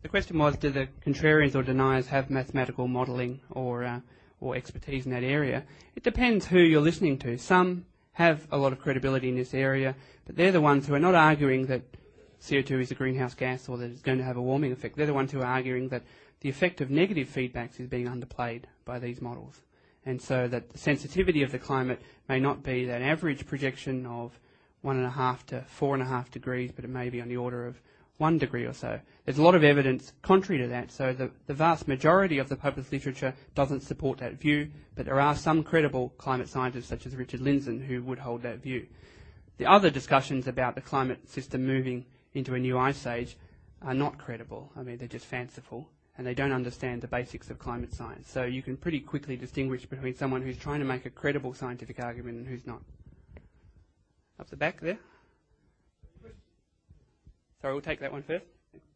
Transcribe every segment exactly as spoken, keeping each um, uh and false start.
the question was, do the contrarians or deniers have mathematical modelling or uh, or expertise in that area? It depends who you're listening to. Some have a lot of credibility in this area, but they're the ones who are not arguing that C O two is a greenhouse gas or that it's going to have a warming effect. They're the ones who are arguing that the effect of negative feedbacks is being underplayed by these models. And so that the sensitivity of the climate may not be that average projection of one and a half to four and a half degrees, but it may be on the order of one degree or so. There's a lot of evidence contrary to that, so the, the vast majority of the published literature doesn't support that view, but there are some credible climate scientists such as Richard Lindzen who would hold that view. The other discussions about the climate system moving into a new ice age are not credible. I mean, they're just fanciful, and they don't understand the basics of climate science. So you can pretty quickly distinguish between someone who's trying to make a credible scientific argument and who's not. Up the back there. Sorry, we'll take that one first.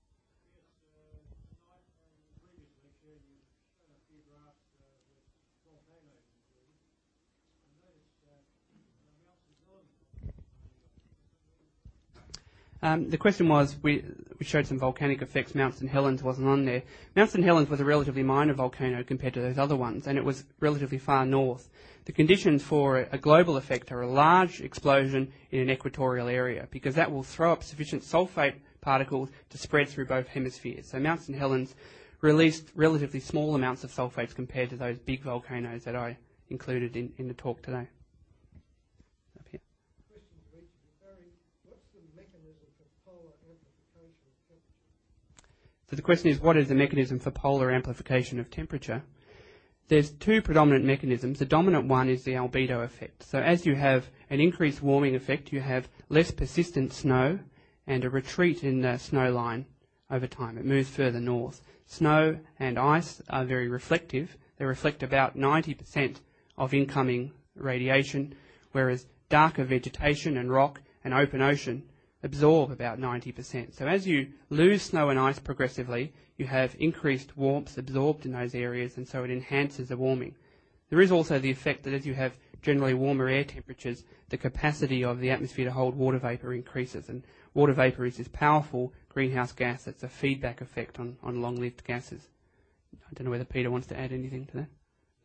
Um, the question was, we, we showed some volcanic effects. Mount Saint Helens wasn't on there. Mount Saint Helens was a relatively minor volcano compared to those other ones, and it was relatively far north. The conditions for a, a global effect are a large explosion in an equatorial area, because that will throw up sufficient sulfate particles to spread through both hemispheres. So Mount Saint Helens released relatively small amounts of sulfates compared to those big volcanoes that I included in, in the talk today. Up here. So the question is, what is the mechanism for polar amplification of temperature? There's two predominant mechanisms. The dominant one is the albedo effect. So as you have an increased warming effect, you have less persistent snow and a retreat in the snow line over time. It moves further north. Snow and ice are very reflective. They reflect about ninety percent of incoming radiation, whereas darker vegetation and rock and open ocean absorb about ninety percent. So as you lose snow and ice progressively, you have increased warmth absorbed in those areas, and so it enhances the warming. There is also the effect that as you have generally warmer air temperatures, the capacity of the atmosphere to hold water vapour increases, and water vapour is this powerful greenhouse gas that's a feedback effect on, on long-lived gases. I don't know whether Peter wants to add anything to that.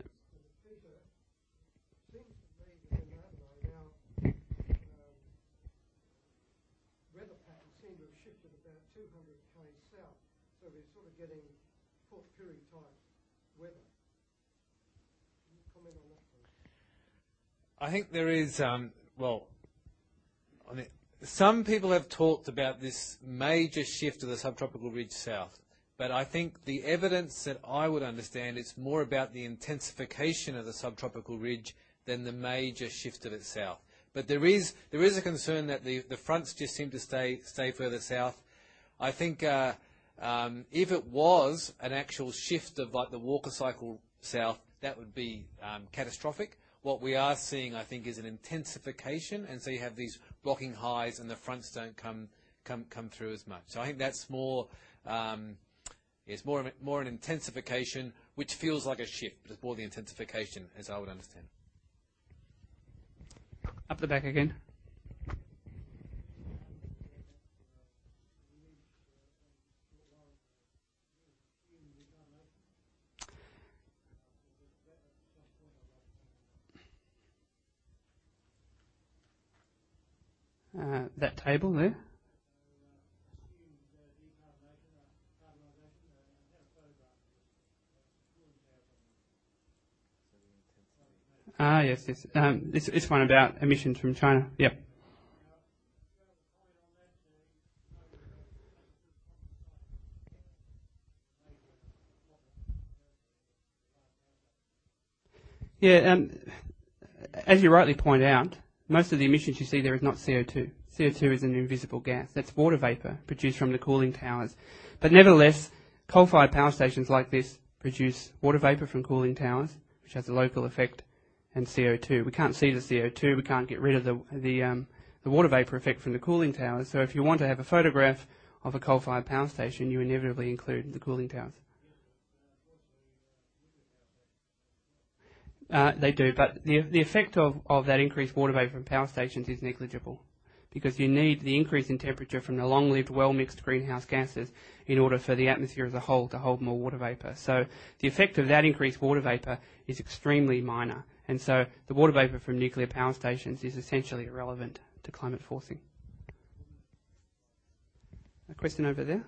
I think there is, um, well, I mean, some people have talked about this major shift of the subtropical ridge south, but I think the evidence that I would understand is more about the intensification of the subtropical ridge than the major shift of it south. But there is there is a concern that the, the fronts just seem to stay stay further south. I think uh, um, if it was an actual shift of like the Walker cycle south, that would be um, catastrophic. What we are seeing, I think, is an intensification, and so you have these rocking highs, and the fronts don't come come come through as much. So I think that's more, um, it's more more an intensification, which feels like a shift, but it's more the intensification, as I would understand. Up the back again. Uh, that table there. Ah, yes, yes. Um, this, this one about emissions from China. Yep. Yeah, um, as you rightly point out, most of the emissions you see there is not C O two. C O two is an invisible gas. That's water vapour produced from the cooling towers. But nevertheless, coal-fired power stations like this produce water vapour from cooling towers, which has a local effect, and C O two. We can't see the C O two. We can't get rid of the the, um, the water vapour effect from the cooling towers. So if you want to have a photograph of a coal-fired power station, you inevitably include the cooling towers. Uh, they do, but the the effect of, of that increased water vapour from power stations is negligible. because you need the increase in temperature from the long-lived, well-mixed greenhouse gases in order for the atmosphere as a whole to hold more water vapour. So the effect of that increased water vapour is extremely minor, and so the water vapour from nuclear power stations is essentially irrelevant to climate forcing. A question over there?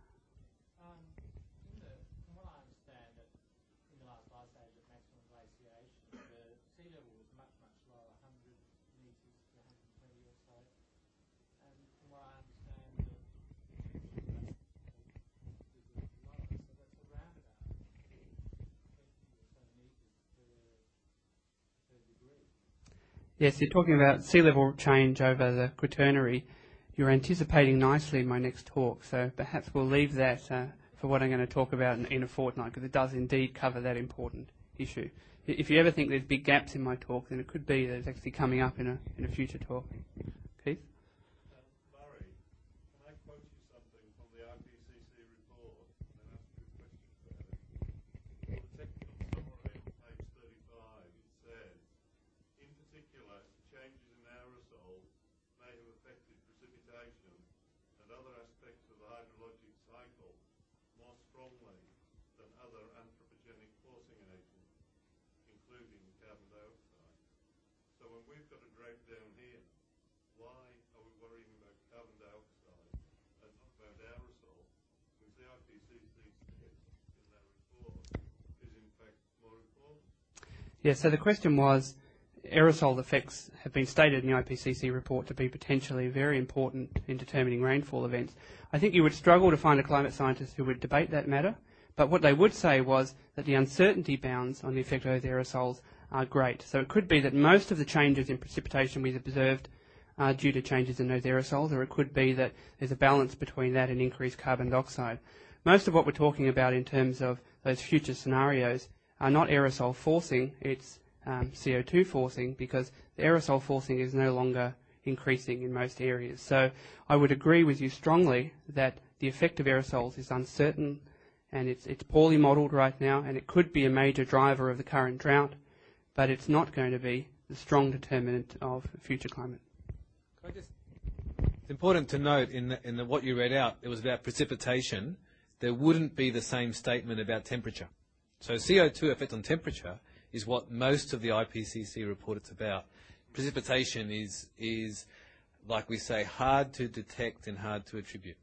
Yes, you're talking about sea level change over the Quaternary. You're anticipating nicely my next talk, so perhaps we'll leave that uh, for what I'm going to talk about in, in a fortnight, because it does indeed cover that important issue. If you ever think there's big gaps in my talk, then it could be that it's actually coming up in a, in a future talk. Keith? Uh, Murray, can I quote you something from the I P C C report and then ask you a question about it? For the technical summary on page thirty-five, it says, in particular, changes in aerosol may have affected precipitation and other aspects of the hydrologic cycle more strongly than other anthropogenic forcing agents, including carbon dioxide. So when we've got a drought down here, why are we worrying about carbon dioxide and not about aerosol? Because the I P C C says in their report is in fact more important. Yeah, so the question was, aerosol effects have been stated in the I P C C report to be potentially very important in determining rainfall events. I think you would struggle to find a climate scientist who would debate that matter, but what they would say was that the uncertainty bounds on the effect of those aerosols are great. So it could be that most of the changes in precipitation we've observed are due to changes in those aerosols, or it could be that there's a balance between that and increased carbon dioxide. Most of what we're talking about in terms of those future scenarios are not aerosol forcing, it's Um, C O two forcing, because the aerosol forcing is no longer increasing in most areas. So I would agree with you strongly that the effect of aerosols is uncertain and it's, it's poorly modelled right now, and it could be a major driver of the current drought, but it's not going to be the strong determinant of future climate. Can I just, it's important to note in, the, in the, what you read out, it was about precipitation. There wouldn't be the same statement about temperature. So C O two effect on temperature is what most of the I P C C report it's about. Precipitation is, is, like we say, hard to detect and hard to attribute.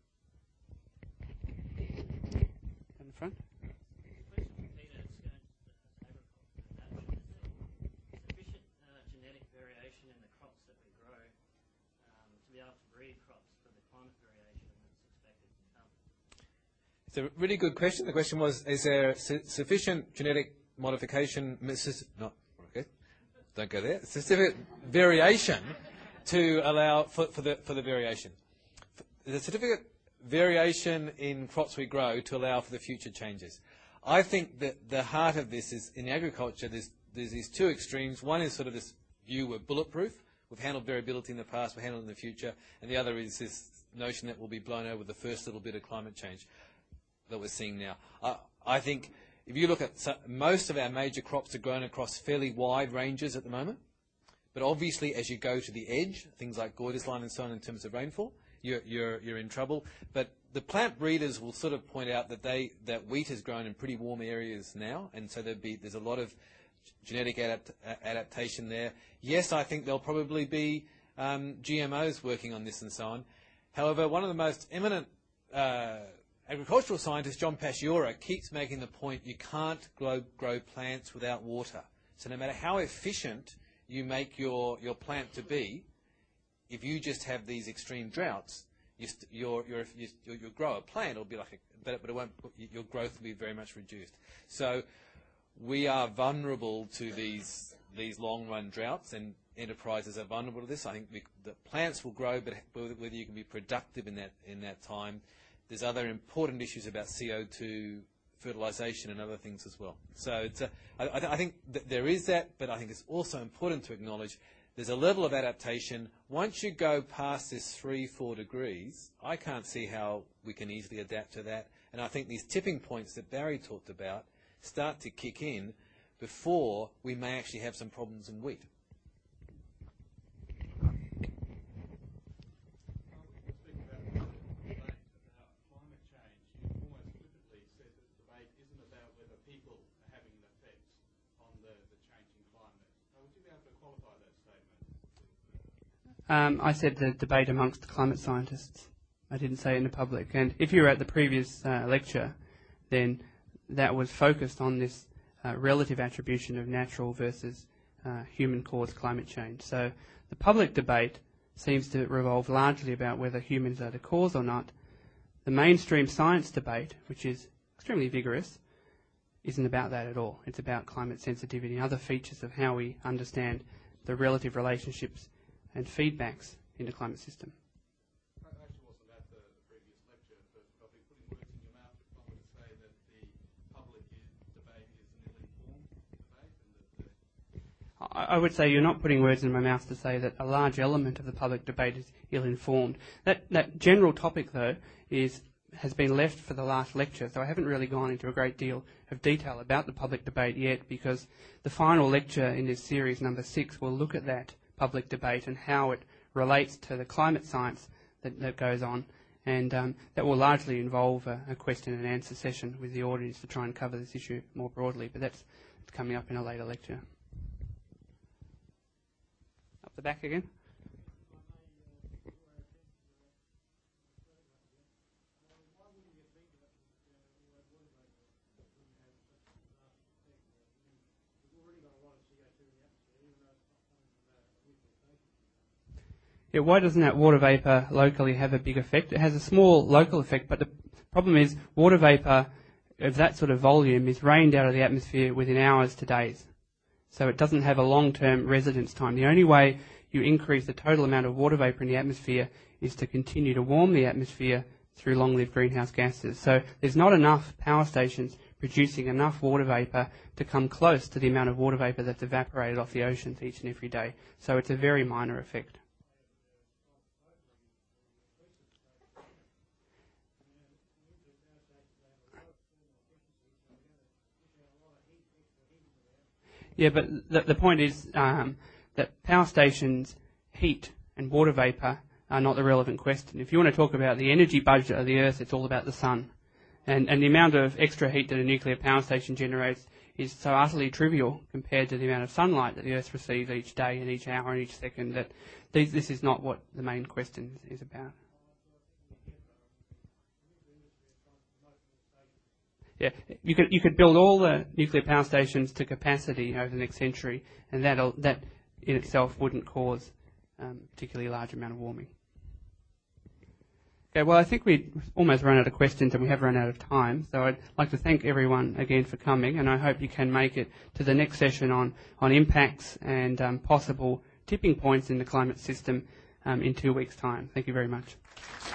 In the front? Sufficient uh, genetic variation in the crops that we grow um, to be able to breed crops for the climate variation that's expected to come? It's a really good question. The question was, is there su- sufficient genetic modification, not, okay, don't go there, specific variation to allow for, for, the, for the variation. The certificate variation in crops we grow to allow for the future changes. I think that the heart of this is, in agriculture, there's, there's these two extremes. One is sort of this view we're bulletproof. We've handled variability in the past, we'll handle it in the future. And the other is this notion that we'll be blown over with the first little bit of climate change that we're seeing now. I, I think if you look at so, most of our major crops are grown across fairly wide ranges at the moment. But obviously, as you go to the edge, things like Goyder's line and so on in terms of rainfall, you're, you're, you're in trouble. But the plant breeders will sort of point out that they that wheat is grown in pretty warm areas now, and so there'd be, there's a lot of genetic adapt, adaptation there. Yes, I think there'll probably be um, G M Os working on this and so on. However, one of the most eminent uh, agricultural scientist, John Paciora, keeps making the point you can't grow, grow plants without water. So no matter how efficient you make your, your plant to be, if you just have these extreme droughts, you st- your, your, you, you'll grow a plant, it'll be like a, but, but it won't, your growth will be very much reduced. So we are vulnerable to these, these long-run droughts, and enterprises are vulnerable to this. I think we, the plants will grow, but whether you can be productive in that, in that time. There's other important issues about C O two, fertilisation and other things as well. So it's a, I, I think that there is that, but I think it's also important to acknowledge there's a level of adaptation. Once you go past this three, four degrees, I can't see how we can easily adapt to that. And I think these tipping points that Barry talked about start to kick in before we may actually have some problems in wheat. the, the changing climate. Now, would you be able to qualify that statement? Um, I said the debate amongst climate scientists. I didn't say it in the public. And if you were at the previous uh, lecture, then that was focused on this uh, relative attribution of natural versus uh, human-caused climate change. So the public debate seems to revolve largely about whether humans are the cause or not. The mainstream science debate, which is extremely vigorous, isn't about that at all. It's about climate sensitivity and other features of how we understand the relative relationships and feedbacks in the climate system. I actually wasn't at the, the previous lecture, but I'll be putting words in your mouth if I were to say that the public is, debate is an ill-informed debate, and that the I I would say you're not putting words in my mouth to say that a large element of the public debate is ill-informed. That that general topic, though, is has been left for the last lecture, so I haven't really gone into a great deal of detail about the public debate yet, because the final lecture in this series, number six, will look at that public debate and how it relates to the climate science that, that goes on, and um, that will largely involve a, a question and answer session with the audience to try and cover this issue more broadly, but that's coming up in a later lecture. Up the back again. Yeah, why doesn't that water vapour locally have a big effect? It has a small local effect, but the problem is water vapour of that sort of volume is rained out of the atmosphere within hours to days. So it doesn't have a long-term residence time. The only way you increase the total amount of water vapour in the atmosphere is to continue to warm the atmosphere through long-lived greenhouse gases. So there's not enough power stations producing enough water vapour to come close to the amount of water vapour that's evaporated off the oceans each and every day. So it's a very minor effect. Yeah, but the, the point is um, that power stations' heat and water vapour are not the relevant question. If you want to talk about the energy budget of the Earth, it's all about the sun. And, and the amount of extra heat that a nuclear power station generates is so utterly trivial compared to the amount of sunlight that the Earth receives each day and each hour and each second that these, this is not what the main question is about. Yeah, you could you could build all the nuclear power stations to capacity over the next century, and that that in itself wouldn't cause um, particularly large amount of warming. Okay, well, I think we've almost run out of questions and we have run out of time, so I'd like to thank everyone again for coming, and I hope you can make it to the next session on, on impacts and um, possible tipping points in the climate system um, in two weeks' time. Thank you very much.